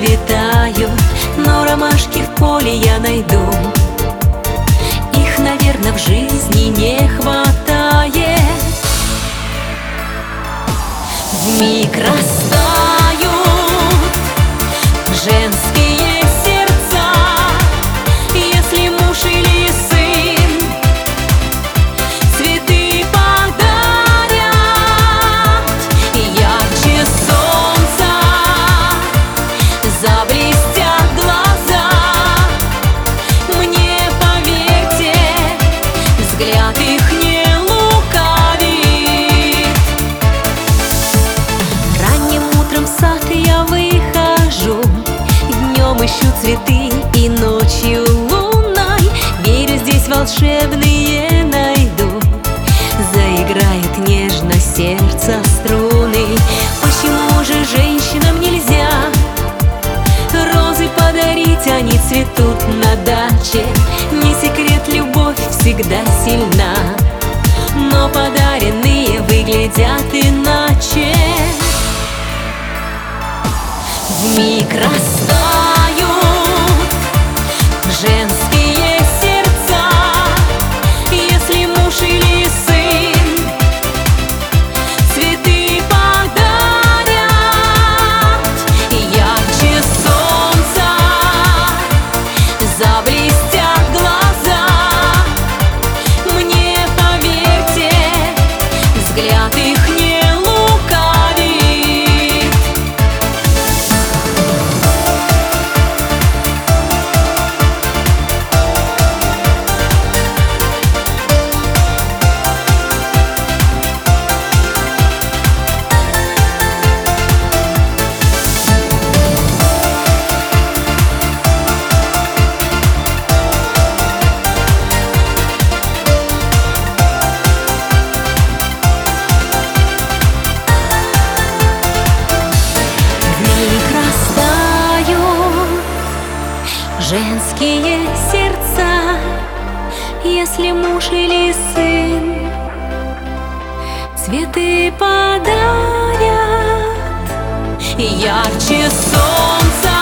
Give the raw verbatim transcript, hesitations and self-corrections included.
расцветают, но ромашки в поле я найду. Их, наверное, в жизни не хватает. Вмиг растают женские сердца, если муж или сын цветы подарят, и ярче солнца заблестят глаза. Мне поверьте, взгляд их не лукавит. Ранним утром в сад я выхожу, днем ищу цветы и ночью лунной. Верю, здесь волшебные найду. Заиграет нежно сердце струны. Почему же женщинам нельзя розы подарить? Они цветут на даче. Не секрет, любовь всегда сильна, но подаренные выглядят иначе. Вмиг растают женские сердца, если муж или сын цветы подарят, и ярче солнца заблестят глаза. Мне поверьте, взгляд их не лукавит. Женские сердца, если муж или сын цветы подарят, и ярче солнца